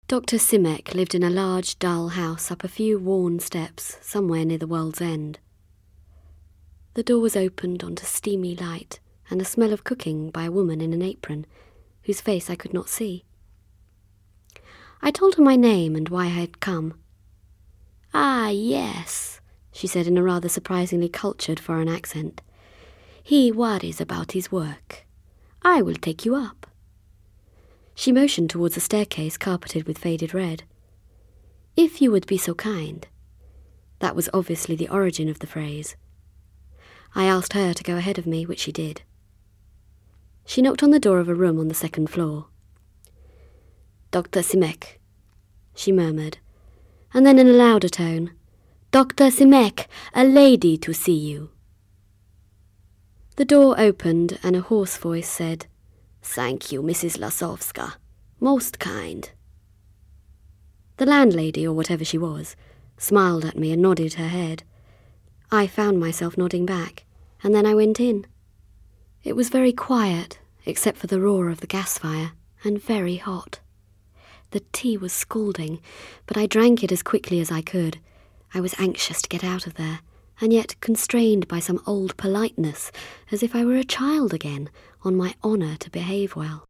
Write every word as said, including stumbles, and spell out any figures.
Doctor Simek lived in a large, dull house up a few worn steps somewhere near the world's end. The door was opened onto steamy light and a smell of cooking by a woman in an apron, whose face I could not see. I told her my name and why I had come. "Ah, yes," she said in a rather surprisingly cultured foreign accent. "He worries about his work. I will take you up." She motioned towards a staircase carpeted with faded red. "If you would be so kind." That was obviously the origin of the phrase. I asked her to go ahead of me, which she did. She knocked on the door of a room on the second floor. "Doctor Simek," she murmured, and then in a louder tone, "Doctor Simek, a lady to see you." The door opened and a hoarse voice said, "Thank you, Missus Lasovska. Most kind." The landlady, or whatever she was, smiled at me and nodded her head. I found myself nodding back, and then I went in. It was very quiet, except for the roar of the gas fire, and very hot. The tea was scalding, but I drank it as quickly as I could. I was anxious to get out of there, and yet constrained by some old politeness, as if I were a child again, on my honour to behave well.